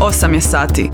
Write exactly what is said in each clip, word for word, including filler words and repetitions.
osam je sati.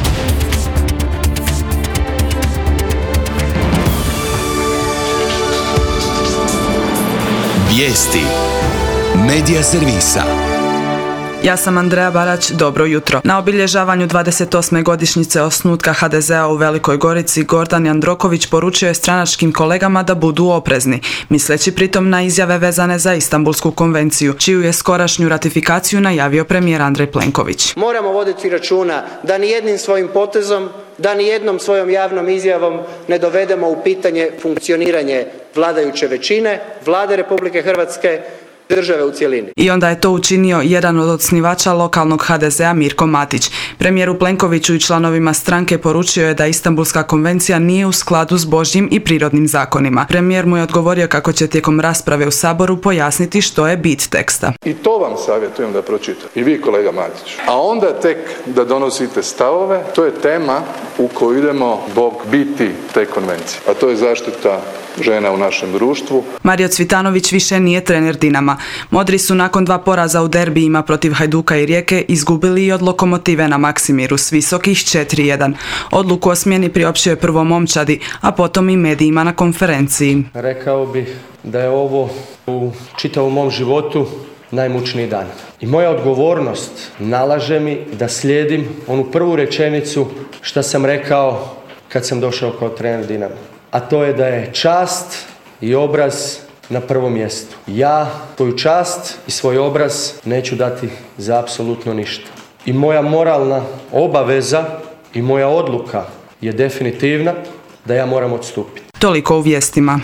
Vijesti Medija servisa. Ja sam Andreja Barać, dobro jutro. Na obilježavanju dvadeset osme godišnjice osnutka ha de zea u Velikoj Gorici Gordan Jandroković poručio je stranačkim kolegama da budu oprezni, misleći pritom na izjave vezane za Istanbulsku konvenciju, čiju je skorašnju ratifikaciju najavio premijer Andrej Plenković. Moramo voditi računa da ni jednim svojim potezom, da ni jednom svojom javnom izjavom ne dovedemo u pitanje funkcioniranje vladajuće većine, Vlade Republike Hrvatske, države u cjelini. I onda je to učinio jedan od osnivača lokalnog ha de zea Mirko Matić. Premijeru Plenkoviću i članovima stranke poručio je da Istanbulska konvencija nije u skladu s Božjim i prirodnim zakonima. Premijer mu je odgovorio kako će tijekom rasprave u Saboru pojasniti što je bit teksta. I to vam savjetujem da pročitate. I vi, kolega Matić. A onda tek da donosite stavove. To je tema u koju idemo zbog biti te konvencije. A to je zaštita žena u našem društvu. Mario Cvitanović više nije trener Dinama. Modri su nakon dva poraza u derbijima protiv Hajduka i Rijeke izgubili i od Lokomotive na Maksimiru s visokih četiri jedan. Odluku o smjeni priopćio je prvo momčadi, a potom i medijima na konferenciji. Rekao bih da je ovo u čitavom mom životu najmučniji dan. I moja odgovornost nalaže mi da slijedim onu prvu rečenicu što sam rekao kad sam došao kao trener Dinama. A to je da je čast i obraz na prvom mjestu. Ja svoju čast i svoj obraz neću dati za apsolutno ništa. I moja moralna obaveza i moja odluka je definitivna da ja moram odstupiti. Toliko u vijestima.